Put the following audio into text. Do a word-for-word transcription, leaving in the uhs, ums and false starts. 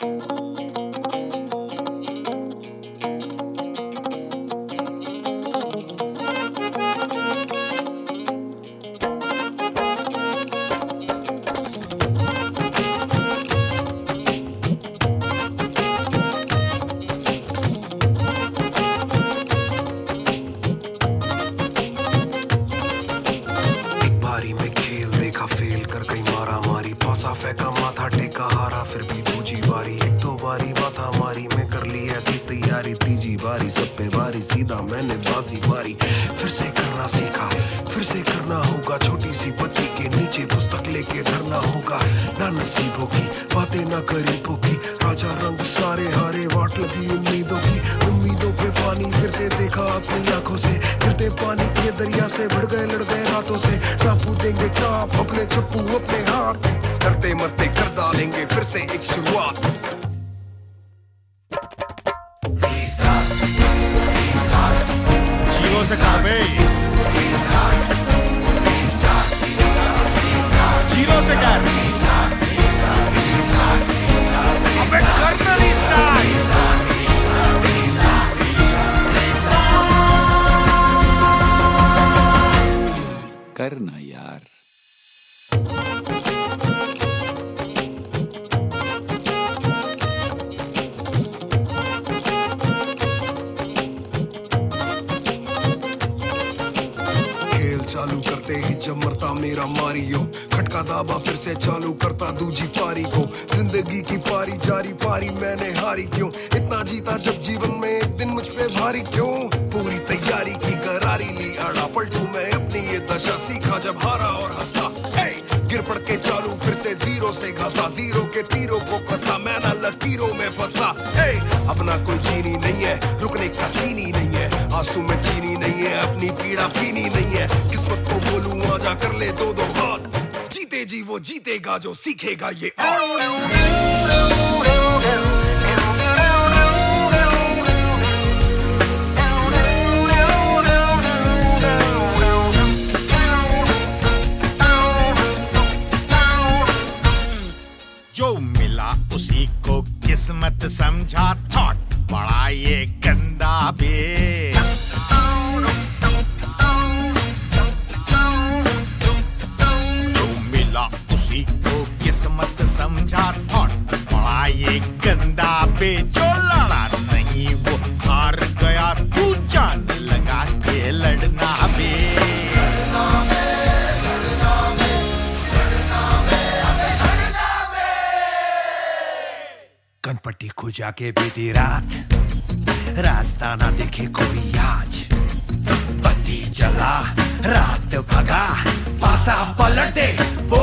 फेंका माथा टेका हारा फिर भी दूजी बारी, एक दो बारी माथा मारी मैं कर ली ऐसी तैयारी, तीजी बारी सब पे बारी सीधा मैंने बाजी मारी। फिर से करना सीखा फिर से करना होगा, छोटी सी बत्ती के नीचे पुस्तक लेके धरना होगा। ना नसीबों की बातें ना गरीबों की, राजा रंग सारे हारे वाट लगी उम्मीदों की। उम्मीदों पे पानी फिरते देखा अपनी आंखों से, गिरते पानी के दरिया से बढ़ गए लड़ गए रातों से। टापू देंगे टाप अपने चप्पू अपने हाथ, करते मरते कर डालेंगे फिर से एक शुरुआत। जीरो से कर बे, जीरो से कर, अबे कर दे रीस्टार्ट। करना यार। चालू करते ही जब मरता मेरा मारियो, खटका दाबा फिर से चालू करता दूजी पारी को। जिंदगी की पारी जारी पारी मैंने हारी क्यों, इतना जीता जब जीवन में एक दिन मुझ पे भारी क्यों। पूरी तैयारी की करारी ली आड़ा पलटू मैं अपनी ये दशा, सीखा जब हारा और हंसा। hey! गिर पड़ के चालू फिर से जीरो से घसा, जीरो के तीरों को कसा मैं ना लकीरों में फंसा। hey! अपना कोई चीनी नहीं है रुकने का सीनी नहीं है, आंसू में चीनी नहीं है अपनी पीड़ा पीनी नहीं है। किस्मत को बोलूं आजा कर ले दो दो हाथ, जीते जी वो जीतेगा जो सीखेगा ये जो मिला उसी को किस्मत समझा, थॉट बड़ा ये गंदा बे। जो मिला उसी को किस्मत समझा, थॉट बड़ा ये गंदा बे। जो लड़ा नहीं वो हार गया, तू जान लगा के लड़ना बे। कनपट्टी खुजा के बीती रात, रास्ता ना देखे कोई आज। बत्ती जला रात भगा, पासा पलटे वो